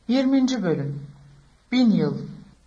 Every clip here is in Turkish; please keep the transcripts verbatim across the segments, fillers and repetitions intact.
yirminci Bölüm. Bin Yıl.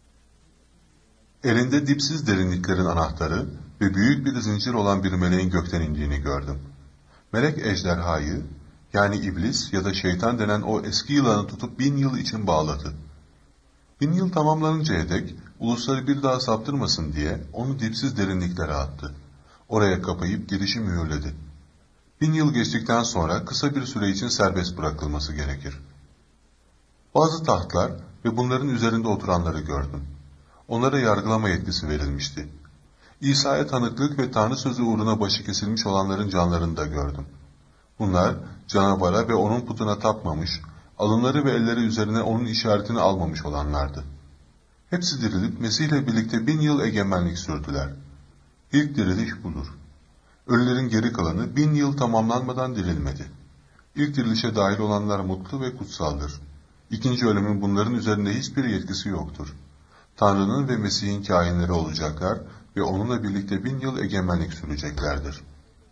Elinde dipsiz derinliklerin anahtarı ve büyük bir zincir olan bir meleğin gökten indiğini gördüm. Melek ejderhayı, yani iblis ya da şeytan denen o eski yılanı tutup bin yıl için bağladı. Bin yıl tamamlanıncaya dek ulusları bir daha saptırmasın diye onu dipsiz derinliklere attı. Oraya kapayıp girişi mühürledi. Bin yıl geçtikten sonra kısa bir süre için serbest bırakılması gerekir. Bazı tahtlar ve bunların üzerinde oturanları gördüm. Onlara yargılama yetkisi verilmişti. İsa'ya tanıklık ve Tanrı sözü uğruna başı kesilmiş olanların canlarını da gördüm. Bunlar canavara ve onun putuna tapmamış, alınları ve elleri üzerine onun işaretini almamış olanlardı. Hepsi dirilip Mesih ile birlikte bin yıl egemenlik sürdüler. İlk diriliş budur. Ölülerin geri kalanı bin yıl tamamlanmadan dirilmedi. İlk dirilişe dahil olanlar mutlu ve kutsaldır. İkinci ölümün bunların üzerinde hiçbir yetkisi yoktur. Tanrı'nın ve Mesih'in kâhinleri olacaklar ve onunla birlikte bin yıl egemenlik süreceklerdir.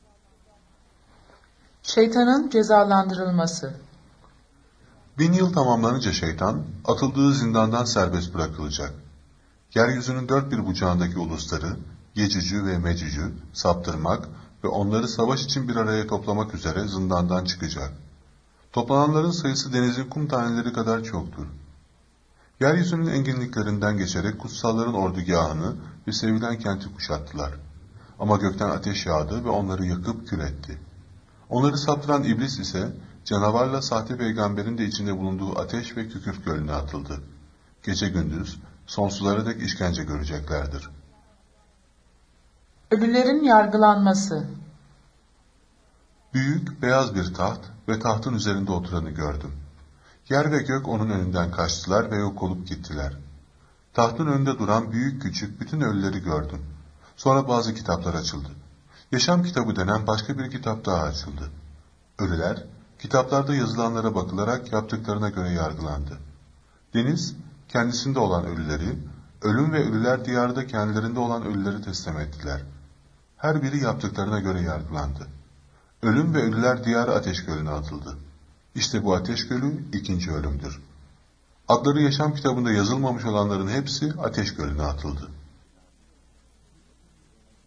Şeytanın cezalandırılması. Bin yıl tamamlanınca şeytan, atıldığı zindandan serbest bırakılacak. Yeryüzünün dört bir bucağındaki ulusları, Yecücü ve Mecücü saptırmak ve onları savaş için bir araya toplamak üzere zindandan çıkacak. Toplananların sayısı denizin kum taneleri kadar çoktur. Yeryüzünün enginliklerinden geçerek kutsalların ordugahını ve sevilen kenti kuşattılar. Ama gökten ateş yağdı ve onları yakıp kül etti. Onları saptıran iblis ise canavarla sahte peygamberin de içinde bulunduğu ateş ve kükürt gölüne atıldı. Gece gündüz sonsuzlara dek işkence göreceklerdir. Ölülerin yargılanması. Büyük beyaz bir taht ve tahtın üzerinde oturanı gördüm. Yer ve gök onun önünden kaçtılar ve yok olup gittiler. Tahtın önünde duran büyük küçük bütün ölüleri gördüm. Sonra bazı kitaplar açıldı. Yaşam kitabı denen başka bir kitap daha açıldı. Ölüler, kitaplarda yazılanlara bakılarak yaptıklarına göre yargılandı. Deniz, kendisinde olan ölüleri, ölüm ve ölüler diyarda kendilerinde olan ölüleri teslim ettiler. Her biri yaptıklarına göre yargılandı. Ölüm ve ölüler diyarı ateş gölüne atıldı. İşte bu ateş gölü ikinci ölümdür. Adları yaşam kitabında yazılmamış olanların hepsi ateş gölüne atıldı.